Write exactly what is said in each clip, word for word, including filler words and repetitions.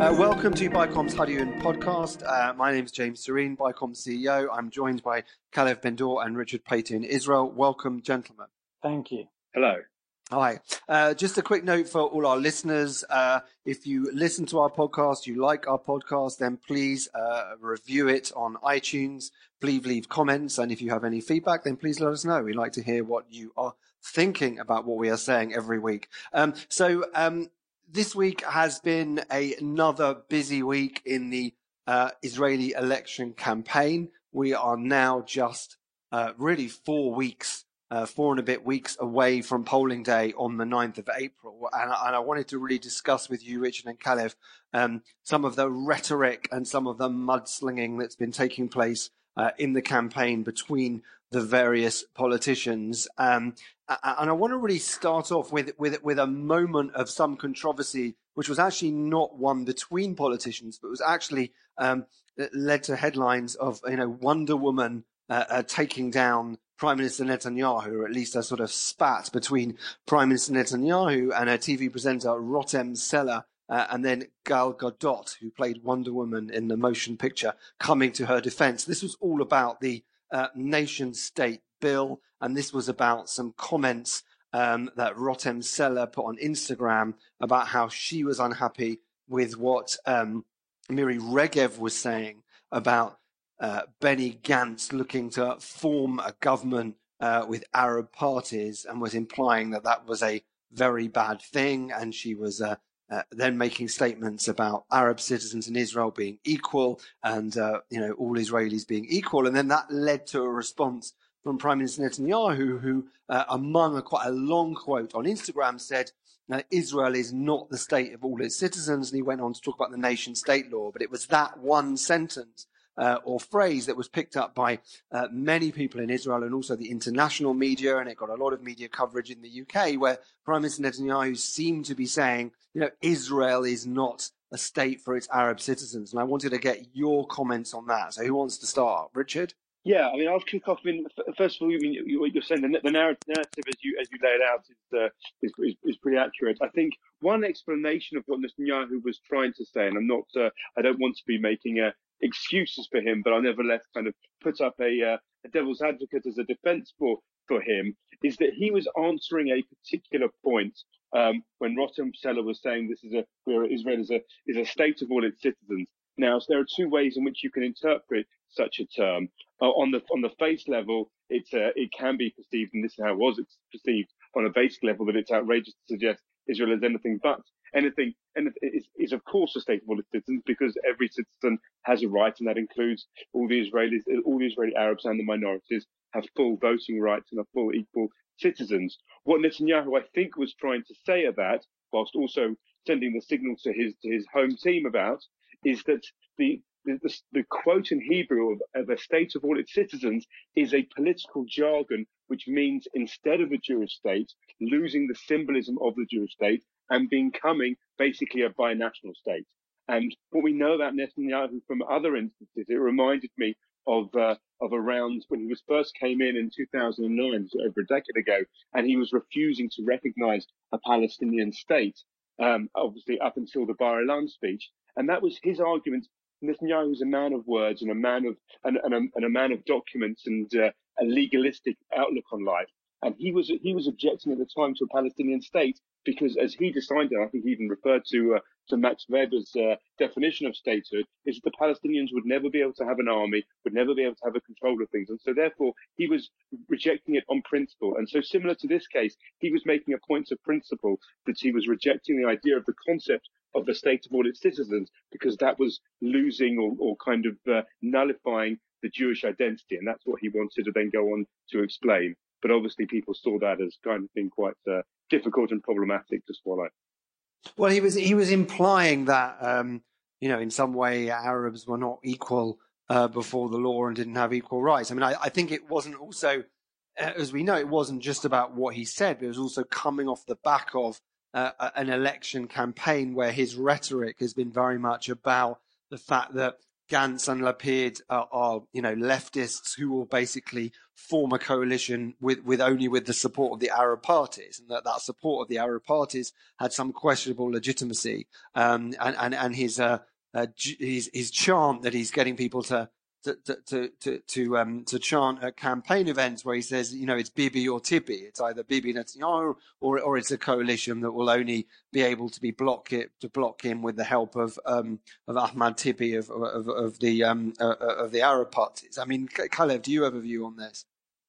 Uh, welcome to BICOM's Hadiyun podcast. Uh, my name is James Serene, BICOM C E O. I'm joined by Kalev Ben-Dor and Richard Pate in Israel. Welcome, gentlemen. Thank you. Hello. Hi. Uh, just a quick note for all our listeners. Uh, if you listen to our podcast, you like our podcast, then please uh, review it on iTunes. Please leave comments. And if you have any feedback, then please let us know. We'd like to hear what you are thinking about what we are saying every week. Um, so um, this week has been a, another busy week in the uh, Israeli election campaign. We are now just uh, really four weeks Uh, four and a bit weeks away from polling day on the ninth of April. And, and I wanted to really discuss with you, Richard and Kalev, um, some of the rhetoric and some of the mudslinging that's been taking place uh, in the campaign between the various politicians. Um, and I want to really start off with, with, with a moment of some controversy, which was actually not one between politicians, but was actually um, led to headlines of, you know, Wonder Woman uh, uh, taking down Prime Minister Netanyahu, or at least a sort of spat between Prime Minister Netanyahu and her T V presenter Rotem Seller, uh, and then Gal Gadot, who played Wonder Woman in the motion picture, coming to her defense. This was all about the uh, nation state bill, and this was about some comments um, that Rotem Seller put on Instagram about how she was unhappy with what um, Miri Regev was saying about Uh, Benny Gantz looking to form a government uh, with Arab parties, and was implying that that was a very bad thing. And she was uh, uh, then making statements about Arab citizens in Israel being equal, and uh, you know, all Israelis being equal. And then that led to a response from Prime Minister Netanyahu, who, uh, among a quite a long quote on Instagram, said that Israel is not the state of all its citizens. And he went on to talk about the nation state law. But it was that one sentence Uh, or phrase that was picked up by uh, many people in Israel and also the international media, and it got a lot of media coverage in the U K, where Prime Minister Netanyahu seemed to be saying, you know, Israel is not a state for its Arab citizens. And I wanted to get your comments on that. So who wants to start? Richard? Yeah, I mean, I'll kick off. I mean, first of all, I mean, what you're saying, the, the narrative as you as you lay it out is, uh, is, is is pretty accurate. I think one explanation of what Netanyahu was trying to say, and I'm not, uh, I don't want to be making a excuses for him, but I nevertheless kind of put up a, uh, a devil's advocate as a defense for, for him, is that he was answering a particular point um, when Rotem Seller was saying this is a, where Israel is a, is a state of all its citizens. Now, so there are two ways in which you can interpret such a term. Uh, on the on the face level, it's uh, it can be perceived, and this is how it was perceived on a basic level, that it's outrageous to suggest Israel is anything but anything, and it is, is of course a state of all its citizens, because every citizen has a right, and that includes all the Israelis, all the Israeli Arabs and the minorities have full voting rights and are full equal citizens. What Netanyahu, I think, was trying to say at that, whilst also sending the signal to his to his home team about, is that the The, the, the quote in Hebrew of, of a state of all its citizens is a political jargon, which means instead of a Jewish state, losing the symbolism of the Jewish state and becoming basically a binational state. And what we know about Netanyahu from other instances, it reminded me of uh, of around when he was first came in in two thousand nine, so over a decade ago, and he was refusing to recognize a Palestinian state, um, obviously up until the Bar Ilan speech. And that was his argument. Netanyahu was a man of words and a man of and, and, a, and a man of documents and uh, a legalistic outlook on life. And he was he was objecting at the time to a Palestinian state because, as he decided, I think he even referred to uh, to Max Weber's uh, definition of statehood, is that the Palestinians would never be able to have an army, would never be able to have a control of things, and so therefore he was rejecting it on principle. And so, similar to this case, he was making a point of principle that he was rejecting the idea of the concept of the state of all its citizens, because that was losing or, or kind of uh, nullifying the Jewish identity, and that's what he wanted to then go on to explain. But obviously people saw that as kind of being quite uh, difficult and problematic to swallow. Well, he was he was implying that, um, you know, in some way Arabs were not equal uh, before the law and didn't have equal rights. I mean, I, I think it wasn't also, as we know, it wasn't just about what he said, but it was also coming off the back of Uh, an election campaign where his rhetoric has been very much about the fact that Gantz and Lapid are, are, you know, leftists who will basically form a coalition with, with only with the support of the Arab parties, and that, that support of the Arab parties had some questionable legitimacy. Um, and, and, and his, uh, uh, his, his chant that he's getting people to, to, to, to, to, um, to chant at campaign events where he says, you know, it's Bibi or Tibi. It's either Bibi Netanyahu or, or it's a coalition that will only be able to be block it, to block him with the help of, um, of Ahmad Tibi of, of, of the, um, uh, of the Arab parties. I mean, Kalev, do you have a view on this?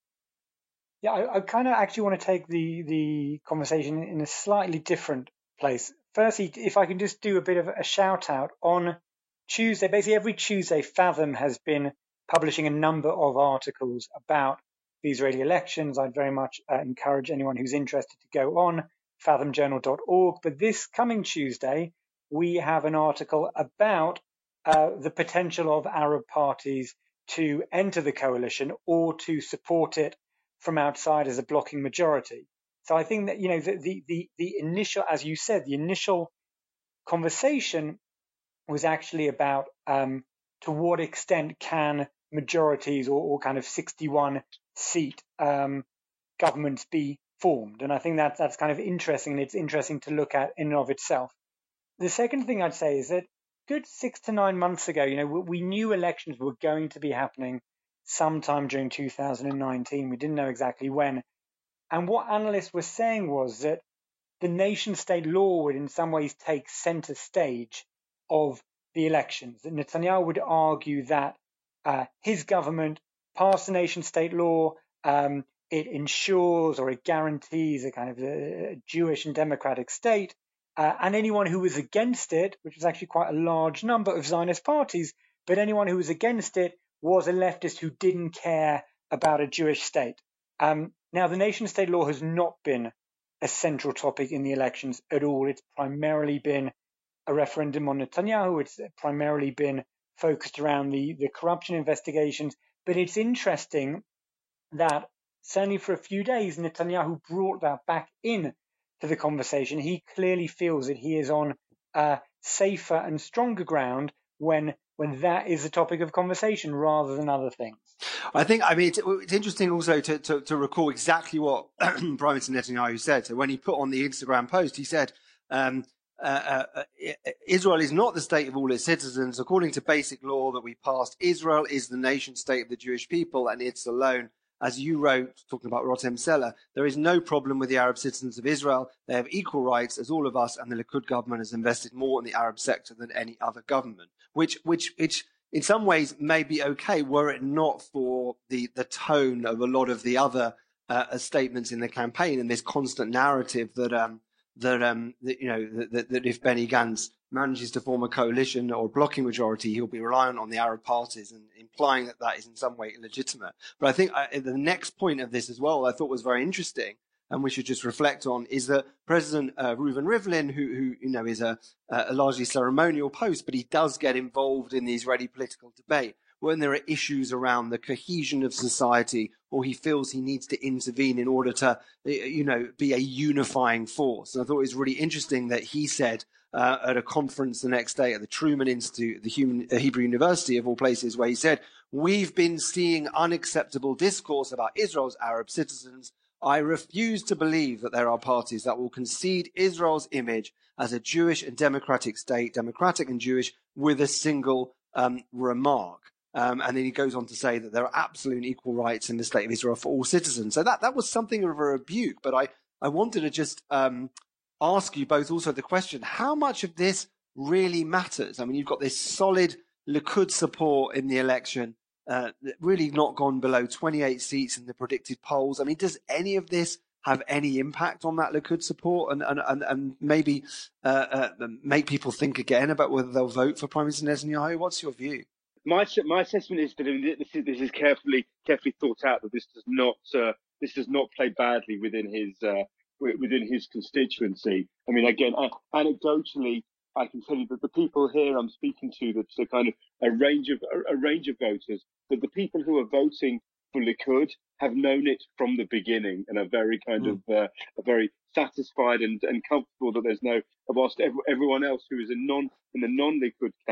Yeah, I, I kind of actually want to take the, the conversation in a slightly different place. Firstly, if I can just do a bit of a shout out on Tuesday, basically every Tuesday, Fathom has been publishing a number of articles about the Israeli elections. I'd very much uh, encourage anyone who's interested to go on fathom journal dot org. But this coming Tuesday, we have an article about uh, the potential of Arab parties to enter the coalition or to support it from outside as a blocking majority. So I think that, you know, the, the, the, the initial, as you said, the initial conversation was actually about um, to what extent can majorities or, or kind of sixty-one seat um, governments be formed. And I think that that's kind of interesting, and it's interesting to look at in and of itself. The second thing I'd say is that good six to nine months ago, you know, we, we knew elections were going to be happening sometime during two thousand nineteen. We didn't know exactly when. And what analysts were saying was that the nation state law would in some ways take center stage of the elections. And Netanyahu would argue that uh, his government passed the nation state law. Um, it ensures or it guarantees a kind of a Jewish and democratic state. Uh, and anyone who was against it, which was actually quite a large number of Zionist parties, but anyone who was against it was a leftist who didn't care about a Jewish state. Um, now, the nation state law has not been a central topic in the elections at all. It's primarily been a referendum on Netanyahu. It's primarily been focused around the, the corruption investigations. But it's interesting that certainly for a few days, Netanyahu brought that back in to the conversation. He clearly feels that he is on uh, safer and stronger ground when when that is the topic of conversation rather than other things. I think, I mean, it's, it's interesting also to, to, to recall exactly what Prime Minister Netanyahu said. So when he put on the Instagram post, he said, um, uh, uh, Israel is not the state of all its citizens. According to basic law that we passed, Israel is the nation state of the Jewish people, and it's alone. As you wrote, talking about Rotem Seller, there is no problem with the Arab citizens of Israel. They have equal rights as all of us, and the Likud government has invested more in the Arab sector than any other government, which, which, which in some ways may be okay were it not for the, the tone of a lot of the other uh, statements in the campaign and this constant narrative that, um, that, um, that you know, that, that if Benny Gantz manages to form a coalition or a blocking majority, he'll be reliant on the Arab parties, and implying that that is in some way illegitimate. But I think uh, the next point of this as well, I thought was very interesting, and we should just reflect on, is that President uh, Reuven Rivlin, who, who you know is a, a largely ceremonial post, but he does get involved in the Israeli political debate when there are issues around the cohesion of society, or he feels he needs to intervene in order to, you know, be a unifying force. And I thought it was really interesting that he said uh, at a conference the next day at the Truman Institute, the Human, uh, Hebrew University of all places, where he said, "We've been seeing unacceptable discourse about Israel's Arab citizens. I refuse to believe that there are parties that will concede Israel's image as a Jewish and democratic state, democratic and Jewish, with a single um, remark." Um, and then he goes on to say that there are absolute equal rights in the state of Israel for all citizens. So that, that was something of a rebuke. But I, I wanted to just um, ask you both also the question, how much of this really matters? I mean, you've got this solid Likud support in the election, uh, really not gone below twenty-eight seats in the predicted polls. I mean, does any of this have any impact on that Likud support and, and, and, and maybe uh, uh, make people think again about whether they'll vote for Prime Minister Netanyahu? What's your view? My my assessment is that this is, this is carefully carefully thought out. That this does not uh, this does not play badly within his uh, within his constituency. I mean, again, anecdotally, I can tell you that the people here I'm speaking to, that's a kind of a range of a, a range of voters, that the people who are voting for Likud have known it from the beginning and are very kind mm. of uh, are very satisfied and, and comfortable that there's no, whilst everyone else who is a non in the non-Likud camp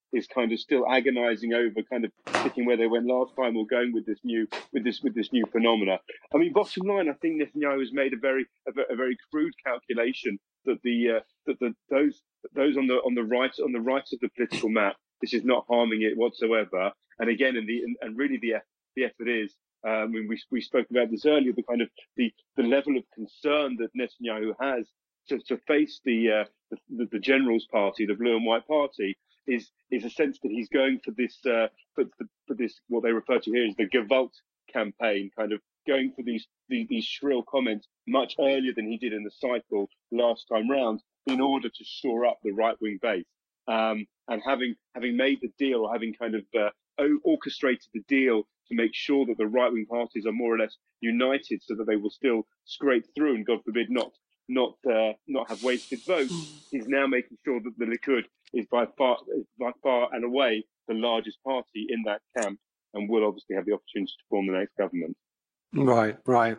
is kind of still agonising over kind of sticking where they went last time or going with this new with this with this new phenomena. I mean, bottom line, I think Netanyahu has made a very a, a very crude calculation that the uh, that the those those on the on the right on the right of the political map, this is not harming it whatsoever. And again, and the and, and really the the effort is. Um, when we we spoke about this earlier, the kind of the, the level of concern that Netanyahu has to, to face the, uh, the the Generals Party, the Blue and White Party, is is a sense that he's going for this uh, for, for, for this what they refer to here as the Gewalt campaign, kind of going for these, these these shrill comments much earlier than he did in the cycle last time round, in order to shore up the right wing base. Um, and having having made the deal, or having kind of uh, orchestrated the deal to make sure that the right-wing parties are more or less united, so that they will still scrape through and, God forbid, not not uh, not have wasted votes. He's now making sure that the Likud is by far is by far and away the largest party in that camp, and will obviously have the opportunity to form the next government. Right, right.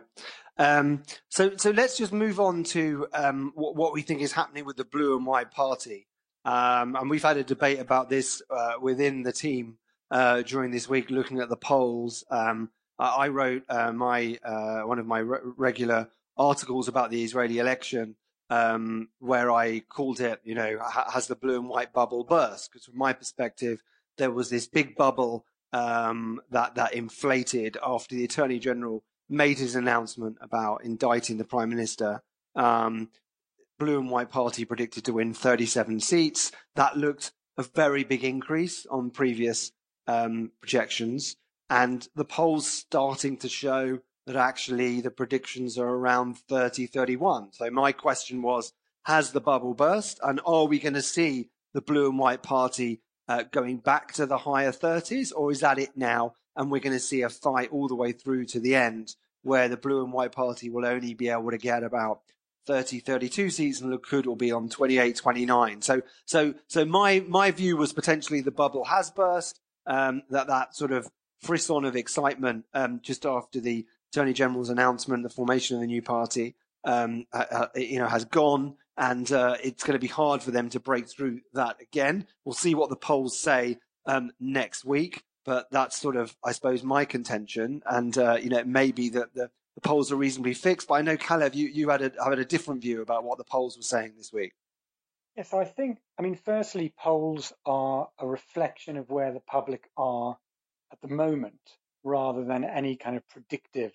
Um, so, so let's just move on to um, what, what we think is happening with the Blue and White Party. Um, and we've had a debate about this uh, within the team uh, during this week, looking at the polls. Um, I, I wrote uh, my uh, one of my re- regular articles about the Israeli election, um, where I called it, you know, has the blue and white bubble burst? Because from my perspective, there was this big bubble um, that that inflated after the Attorney General made his announcement about indicting the Prime Minister. Um, Blue and White Party predicted to win thirty-seven seats. That looked a very big increase on previous um, projections. And the polls starting to show that actually the predictions are around thirty, thirty-one. So my question was, has the bubble burst? And are we going to see the Blue and White Party uh, going back to the higher thirties? Or is that it now? And we're going to see a fight all the way through to the end, where the Blue and White Party will only be able to get about thirty, thirty-two seats, and Likud will be on twenty-eight, twenty-nine. So, so, so my my view was potentially the bubble has burst. Um, that that sort of frisson of excitement um, just after the Attorney General's announcement, the formation of the new party, um, uh, you know, has gone, and uh, it's going to be hard for them to break through that again. We'll see what the polls say um, next week, but that's sort of, I suppose, my contention. And uh, you know, it may be that the The polls are reasonably fixed, but I know, Kalev, you, you had, a, had a different view about what the polls were saying this week. Yes, yeah, so I think, I mean, firstly, polls are a reflection of where the public are at the moment, rather than any kind of predictive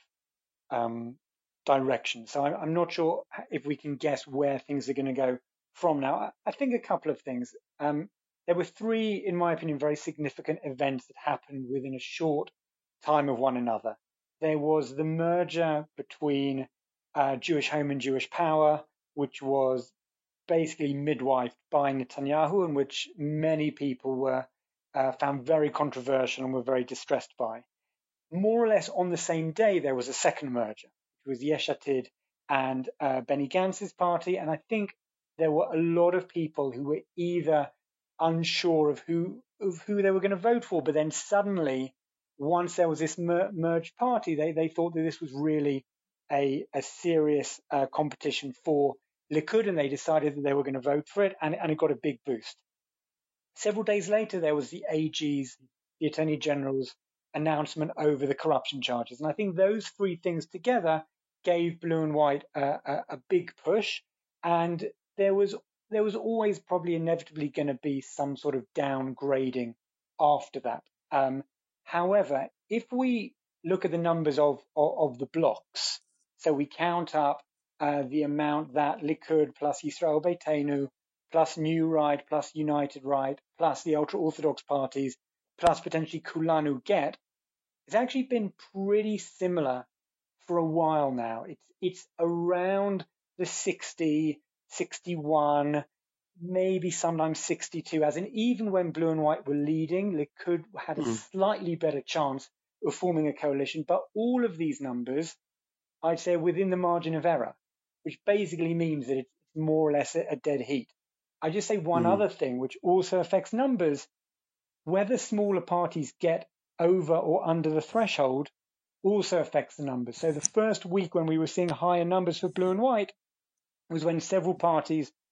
um, direction. So I'm, I'm not sure if we can guess where things are going to go from now. I, I think a couple of things. Um, there were three, in my opinion, very significant events that happened within a short time of one another. There was the merger between uh, Jewish Home and Jewish Power, which was basically midwifed by Netanyahu, and which many people were uh, found very controversial and were very distressed by. More or less on the same day, there was a second merger, which was Yesh Atid and uh, Benny Gantz's party, and I think there were a lot of people who were either unsure of who of who they were going to vote for, but then suddenly, once there was this mer- merged party, they, they thought that this was really a, a serious uh, competition for Likud, and they decided that they were going to vote for it, and, and it got a big boost. Several days later, there was the A G's, the Attorney General's announcement over the corruption charges. And I think those three things together gave Blue and White uh, a, a big push. And there was there was always probably inevitably going to be some sort of downgrading after that. Um, However, if we look at the numbers of, of, of the blocks, so we count up uh, the amount that Likud plus Yisrael Beitenu plus New Right plus United Right plus the ultra-Orthodox parties plus potentially Kulanu get, it's actually been pretty similar for a while now. It's, it's around the sixty, sixty-one, maybe sometimes sixty-two, as in even when Blue and White were leading, Likud had a mm. slightly better chance of forming a coalition. But all of these numbers, I'd say, are within the margin of error, which basically means that it's more or less a, a dead heat. I just say one mm. other thing, which also affects numbers. Whether smaller parties get over or under the threshold also affects the numbers. So the first week when we were seeing higher numbers for Blue and White was when several parties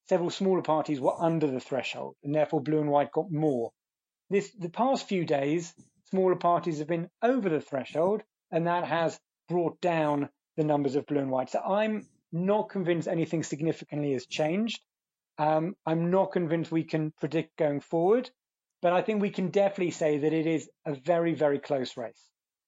several smaller parties were under the threshold, and therefore blue and white got more. This the past few days, smaller parties have been over the threshold, and that has brought down the numbers of blue and white. So I'm not convinced anything significantly has changed. Um, I'm not convinced we can predict going forward, but I think we can definitely say that it is a very, very close race.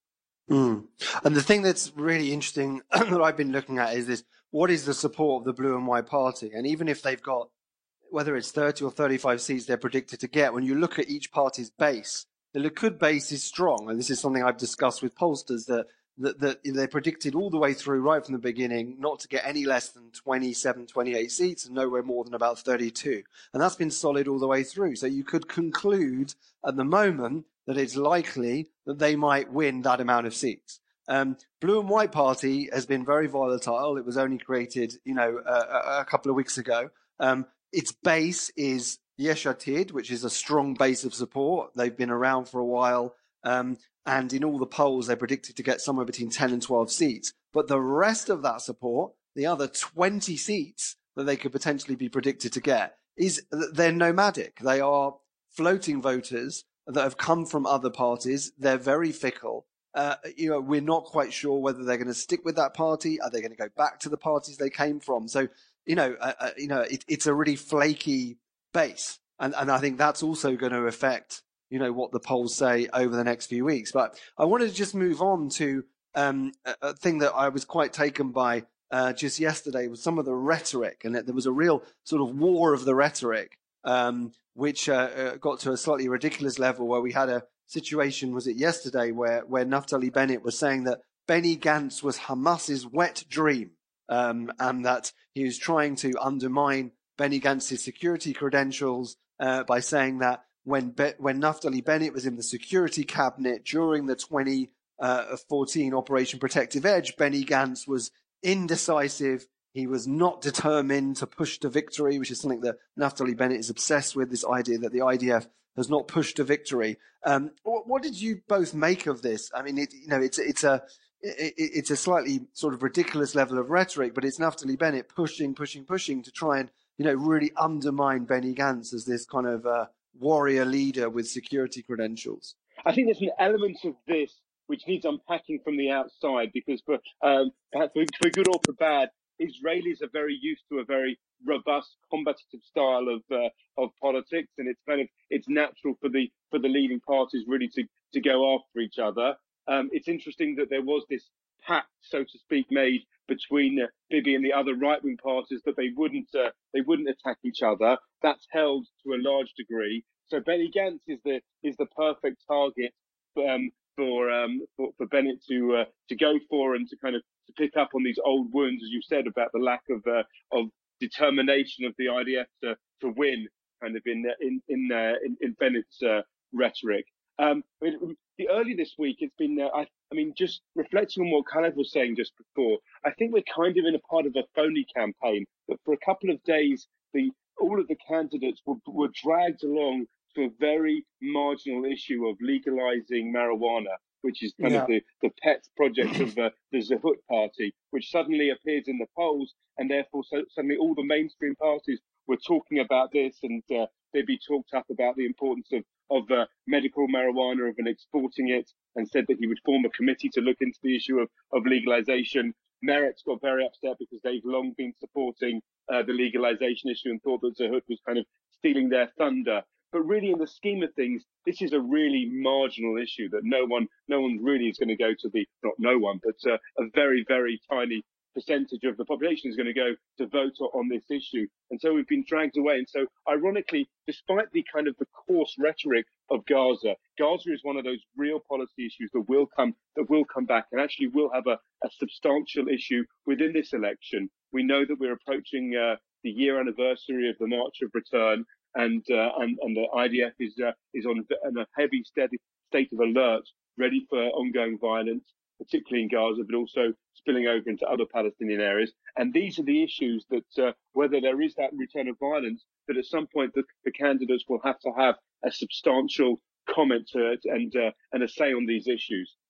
Mm. And the thing that's really interesting that I've been looking at is this: what is the support of the Blue and White Party? And even if they've got, whether it's thirty or thirty-five seats they're predicted to get, when you look at each party's base, the Likud base is strong. And this is something I've discussed with pollsters, that, that, that they predicted all the way through, right from the beginning, not to get any less than twenty-seven, twenty-eight seats and nowhere more than about thirty-two. And that's been solid all the way through. So you could conclude at the moment that it's likely that they might win that amount of seats. Um, Blue and White Party has been very volatile. It was only created, you know, a, a couple of weeks ago. Um, its base is Yesh Atid, which is a strong base of support. They've been around for a while. Um, and in all the polls, they're predicted to get somewhere between ten and twelve seats. But the rest of that support, the other twenty seats that they could potentially be predicted to get, is they're nomadic. They are floating voters that have come from other parties. They're very fickle. Uh, you know, we're not quite sure whether they're going to stick with that party. Are they going to go back to the parties they came from? So, you know, uh, uh, you know, it, it's a really flaky base, and and I think that's also going to affect, you know, what the polls say over the next few weeks. But I wanted to just move on to um, a, a thing that I was quite taken by uh, just yesterday, was some of the rhetoric, and there was a real sort of war of the rhetoric. Um, which uh, uh, got to a slightly ridiculous level, where we had a situation, was it yesterday, where, where Naftali Bennett was saying that Benny Gantz was Hamas's wet dream, um, and that he was trying to undermine Benny Gantz's security credentials uh, by saying that when Be- when Naftali Bennett was in the security cabinet during the twenty fourteen Operation Protective Edge, Benny Gantz was indecisive. He was not determined to push to victory, which is something that Naftali Bennett is obsessed with, this idea that the I D F has not pushed to victory. Um, what, what did you both make of this? I mean, it, you know, it's, it's a it, it's a slightly sort of ridiculous level of rhetoric, but it's Naftali Bennett pushing, pushing, pushing to try and, you know, really undermine Benny Gantz as this kind of uh, warrior leader with security credentials. I think there's an element of this which needs unpacking from the outside, because for um, for, for good or for bad, Israelis are very used to a very robust, combative style of uh, of politics, and it's kind of it's natural for the for the leading parties really to to go after each other. Um, it's interesting that there was this pact, so to speak, made between uh, Bibi and the other right wing parties that they wouldn't uh, they wouldn't attack each other. That's held to a large degree. So Benny Gantz is the is the perfect target um, for um, for for Bennett to uh, to go for, and to kind of to pick up on these old wounds, as you said, about the lack of uh, of determination of the I D F to to win, kind of in in in uh, in, in Bennett's uh, rhetoric. Um, I mean, the early this week, it's been. Uh, I, I mean, just reflecting on what Khaled was saying just before, I think we're kind of in a part of a phony campaign. That for a couple of days, the all of the candidates were, were dragged along to a very marginal issue of legalizing marijuana, which is kind yeah. of the, the pet project of uh, the Zehut party, which suddenly appears in the polls, and therefore so, suddenly all the mainstream parties were talking about this, and uh, they'd be talked up about the importance of, of uh, medical marijuana, of and exporting it, and said that he would form a committee to look into the issue of, of legalization. Meretz got very upset because they've long been supporting uh, the legalization issue and thought that Zehut was kind of stealing their thunder. But really, in the scheme of things, this is a really marginal issue that no one, no one really is going to go to the, not no one, but uh, a very, very tiny percentage of the population is going to go to vote on this issue. And so we've been dragged away. And so ironically, despite the kind of the coarse rhetoric of Gaza, Gaza is one of those real policy issues that will come, that will come back and actually will have a, a substantial issue within this election. We know that we're approaching uh, the year anniversary of the March of Return. And, uh, and and the I D F is uh, is on a heavy, steady state of alert, ready for ongoing violence, particularly in Gaza, but also spilling over into other Palestinian areas. And these are the issues that, uh, whether there is that return of violence, that at some point the, the candidates will have to have a substantial comment to it and uh, and a say on these issues.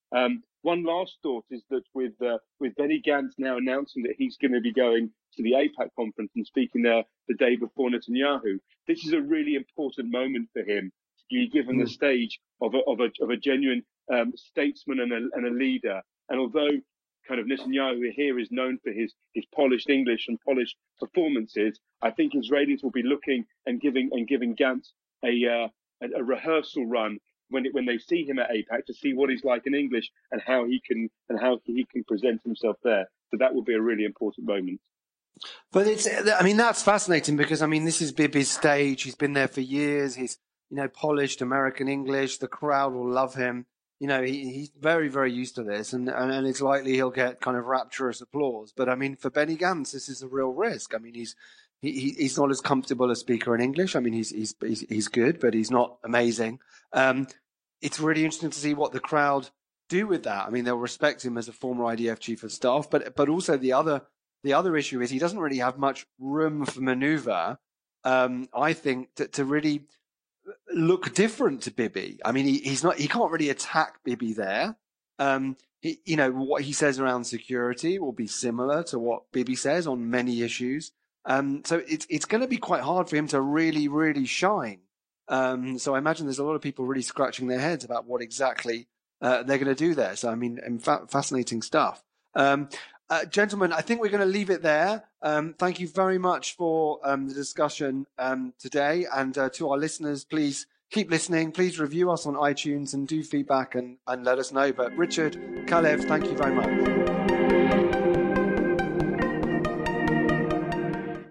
Um, one last thought is that with uh, with Benny Gantz now announcing that he's going to be going to the AIPAC conference and speaking there the day before Netanyahu, this is a really important moment for him to be given mm. the stage of a, of a, of a genuine um, statesman and a, and a leader. And although kind of Netanyahu here is known for his, his polished English and polished performances, I think Israelis will be looking and giving and giving Gantz a, uh, a, a rehearsal run when it, when they see him at AIPAC to see what he's like in English and how he can and how he can present himself there. So that will be a really important moment. But it's, I mean, that's fascinating because, I mean, this is Bibi's stage. He's been there for years. He's, you know, polished American English. The crowd will love him. You know, he, he's very, very used to this, and, and, and it's likely he'll get kind of rapturous applause. But, I mean, for Benny Gantz, this is a real risk. I mean, he's he, he's not as comfortable a speaker in English. I mean, he's he's he's, he's good, but he's not amazing. Um, it's really interesting to see what the crowd do with that. I mean, they'll respect him as a former I D F chief of staff, but but also the other the other issue is he doesn't really have much room for manoeuvre, um, I think, to, to really look different to Bibi. I mean, he, he's not, he can't really attack Bibi there. Um, he, you know, what he says around security will be similar to what Bibi says on many issues. Um, so it's, it's going to be quite hard for him to really, really shine. Um, so I imagine there's a lot of people really scratching their heads about what exactly, uh, they're going to do there. So, I mean, in fact, fascinating stuff. Um, Uh, gentlemen, I think we're going to leave it there. Um, thank you very much for um, the discussion um, today. And uh, to our listeners, please keep listening. Please review us on iTunes and do feedback and, and let us know. But Richard, Kalev, thank you very much.